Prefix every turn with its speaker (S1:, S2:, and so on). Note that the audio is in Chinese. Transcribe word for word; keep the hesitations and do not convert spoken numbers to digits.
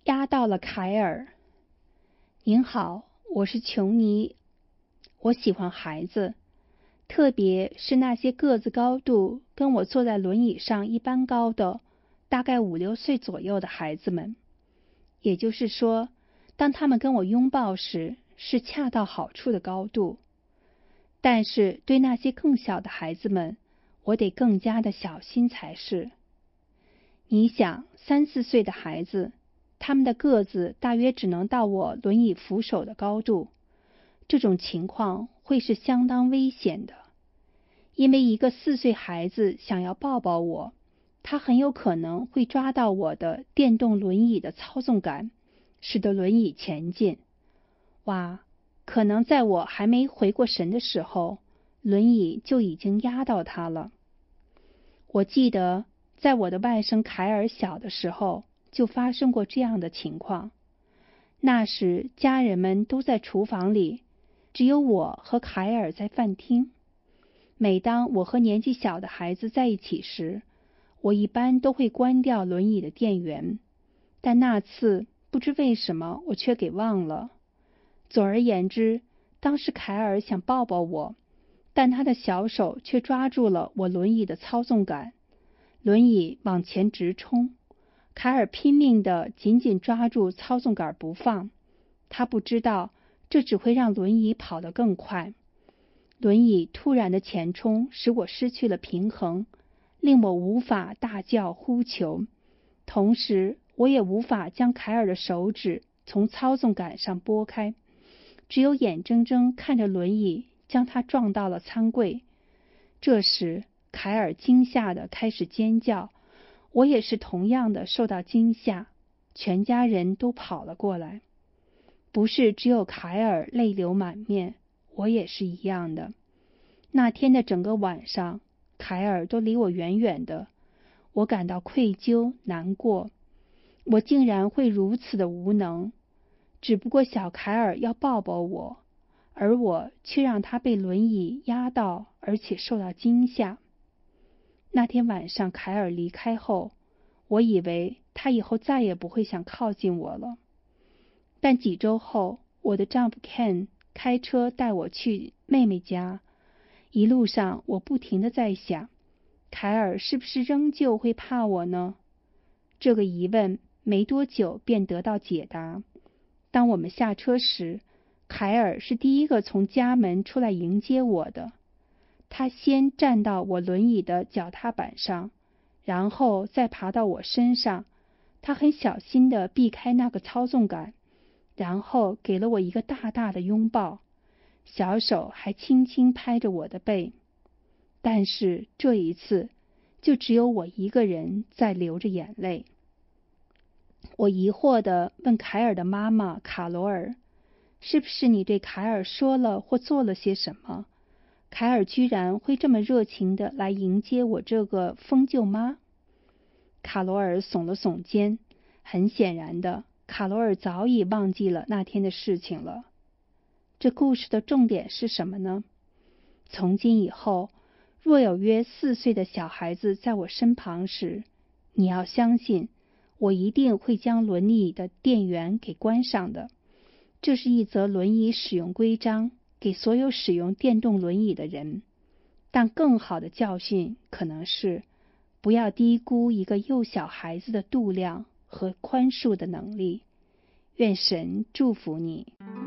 S1: 压到了凯尔。您好，我是琼尼。我喜欢孩子，特别是那些个子高度跟我坐在轮椅上一般高的，大概五六岁左右的孩子们。也就是说，当他们跟我拥抱时，是恰到好处的高度。但是对那些更小的孩子们，我得更加的小心才是。你想，三四岁的孩子，他们的个子大约只能到我轮椅扶手的高度，这种情况会是相当危险的。因为一个四岁孩子想要抱抱我，他很有可能会抓到我的电动轮椅的操纵杆，使得轮椅前进。哇，可能在我还没回过神的时候，轮椅就已经压到他了。我记得在我的外甥凯尔小的时候，就发生过这样的情况。那时家人们都在厨房里，只有我和凯尔在饭厅。每当我和年纪小的孩子在一起时，我一般都会关掉轮椅的电源，但那次不知为什么我却给忘了。总而言之，当时凯尔想抱抱我，但他的小手却抓住了我轮椅的操纵杆，轮椅往前直冲。凯尔拼命地紧紧抓住操纵杆不放，他不知道这只会让轮椅跑得更快。轮椅突然的前冲使我失去了平衡，令我无法大叫呼求，同时我也无法将凯尔的手指从操纵杆上拨开，只有眼睁睁看着轮椅将他撞到了餐柜。这时凯尔惊吓地开始尖叫，我也是同样的受到惊吓，全家人都跑了过来。不是只有凯尔泪流满面，我也是一样的。那天的整个晚上，凯尔都离我远远的，我感到愧疚难过，我竟然会如此的无能。只不过小凯尔要抱抱我，而我却让他被轮椅压到，而且受到惊吓。那天晚上凯尔离开后，我以为他以后再也不会想靠近我了。但几周后，我的丈夫 Ken 开车带我去妹妹家，一路上我不停地在想，凯尔是不是仍旧会怕我呢？这个疑问没多久便得到解答。当我们下车时，凯尔是第一个从家门出来迎接我的。他先站到我轮椅的脚踏板上，然后再爬到我身上。他很小心地避开那个操纵杆，然后给了我一个大大的拥抱，小手还轻轻拍着我的背。但是这一次，就只有我一个人在流着眼泪。我疑惑地问凯尔的妈妈卡罗尔，是不是你对凯尔说了或做了些什么？凯尔居然会这么热情地来迎接我这个疯舅妈？卡罗尔耸了耸肩，很显然的，卡罗尔早已忘记了那天的事情了。这故事的重点是什么呢？从今以后，若有约四岁的小孩子在我身旁时，你要相信，我一定会将轮椅的电源给关上的。这是一则轮椅使用规章，给所有使用电动轮椅的人。但更好的教训可能是，不要低估一个幼小孩子的度量和宽恕的能力。愿神祝福你。